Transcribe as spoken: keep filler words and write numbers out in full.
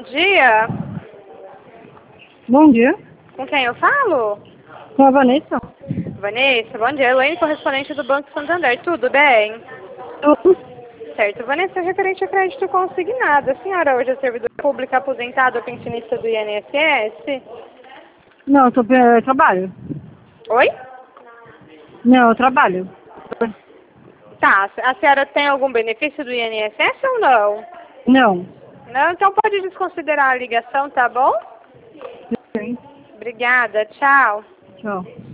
dia. Bom dia. Com quem eu falo? Com a Vanessa? Vanessa, bom dia. Elaine, correspondente do Banco Santander. Tudo bem? Tudo. Certo. Vanessa, referente a crédito consignado. A senhora hoje é servidora pública aposentada ou pensionista do I N S S? Não, eu, tô, eu trabalho. Oi? Não, eu trabalho. Tá. A senhora tem algum benefício do I N S S ou não? Não. Não? Então pode desconsiderar a ligação, tá bom? Sim. Obrigada. Tchau. Tchau.